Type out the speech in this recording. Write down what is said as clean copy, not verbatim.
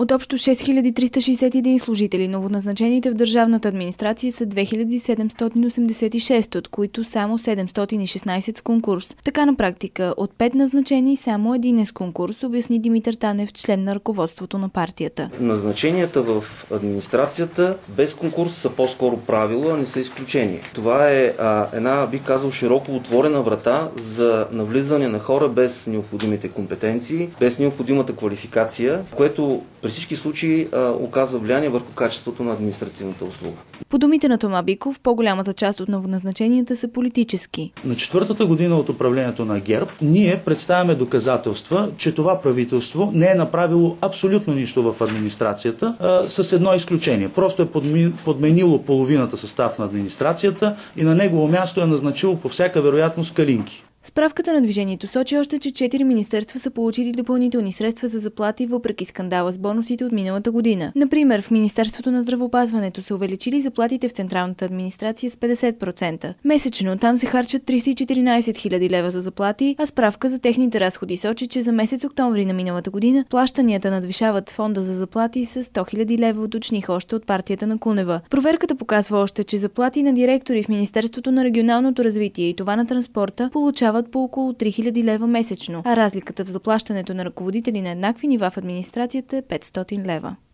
От общо 6361 служители, новоназначените в държавната администрация са 2786, от които само 716 с конкурс. Така на практика от 5 назначени само един е с конкурс, обясни Димитър Танев, член на ръководството на партията. Назначенията в администрацията без конкурс са по-скоро правило, а не са изключение. Това е една, бих казал, широко отворена врата за навлизане на хора без необходимите компетенции, без необходимата квалификация, което при всички случаи оказва влияние върху качеството на административната услуга. По думите на Тома Биков, по-голямата част от новоназначенията са политически. На четвъртата година от управлението на ГЕРБ ние представяме доказателства, че това правителство не е направило абсолютно нищо в администрацията, с едно изключение. Просто е подменило половината състав на администрацията и на негово място е назначило по всяка вероятност Калинки. Справката на движението сочи още, че 4 министерства са получили допълнителни средства за заплати въпреки скандала с бонусите от миналата година. Например, в Министерството на здравеопазването са увеличили заплатите в централната администрация с 50%. Месечно там се харчат 314 хиляди лева за заплати, а справка за техните разходи сочи, че за месец октомври на миналата година плащанията надвишават фонда за заплати с 100 хиляди лева, уточниха още от партията на Кунева. Проверката показва още, че заплати на директори в Министерството на регионалното развитие и това на транспорта получават по около 3000 лева месечно, а разликата в заплащането на ръководители на еднакви нива в администрацията е 500 лева.